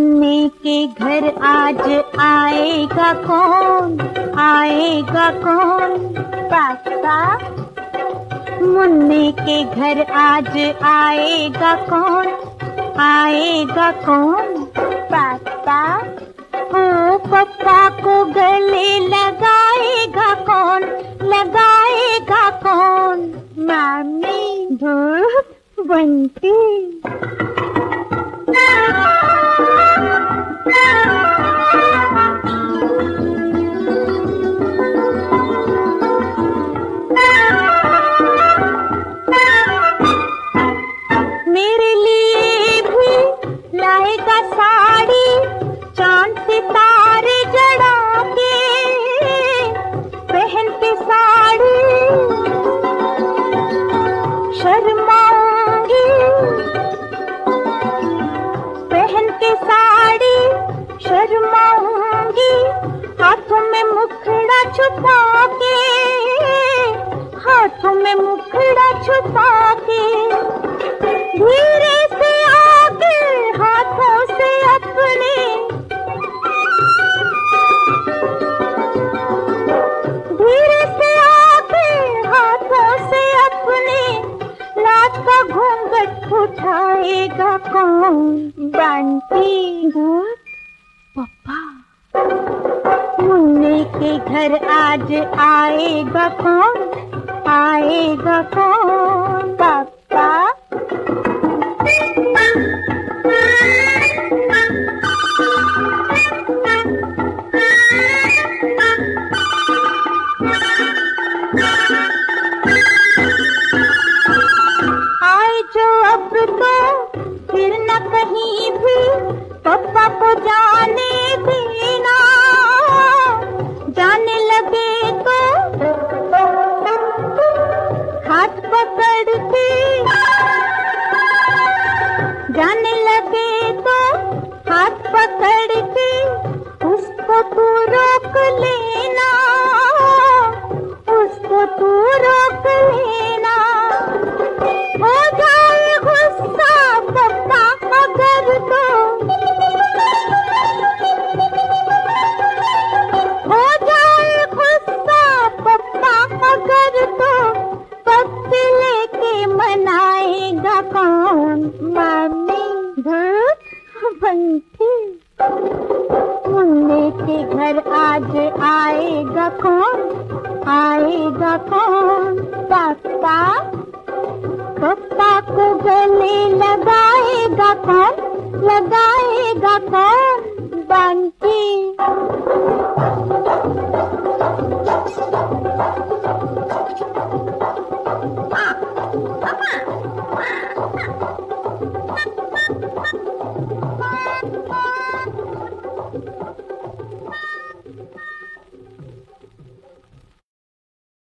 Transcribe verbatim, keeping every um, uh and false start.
मुन्ने के घर आज आएगा कौन, आएगा कौन? पापा। मुन्ने के घर आज आएगा कौन, आएगा कौन? पापा। ओ पापा को गले लगाएगा कौन, लगाएगा कौन? मामी। धूप बंटी। मेरे लिए भी लाएगा साड़ी, चांद सितारे जड़ा के, पहन के साड़ी शर्माऊंगी, पहन के साड़ी शर्माऊंगी, हाथों में मुखड़ा छुपा के, हाथों में मुखड़ा छुपा के, धीरे से आगे हाथों से अपने, धीरे से आगे हाथों से अपने, रात का घूंघट उठाएगा कौन? बंटी। पापा। मुन्ने के घर आज आएगा कौन, आएगा कौन? पापा। आए जो अब तो फिर न कहीं भी पापा को जाने देना, जाने लगे तो हाथ पकड़ के, जाने लगे तो हाथ पकड़ के, उसको तू रोक लेना, उसको तू रोक लेना। हो जाए गुस्सा पापा अगर तो, हो जाए गुस्सा पापा अगर तो, पप्पी लेके मनाएगा कौन? मामी। धूप बंटी। मुन्ने के घर आज आएगा कौन, आएगा कौन? पापा। पापा को गले लगाएगा कौन, लगाएगा कौन? बंटी।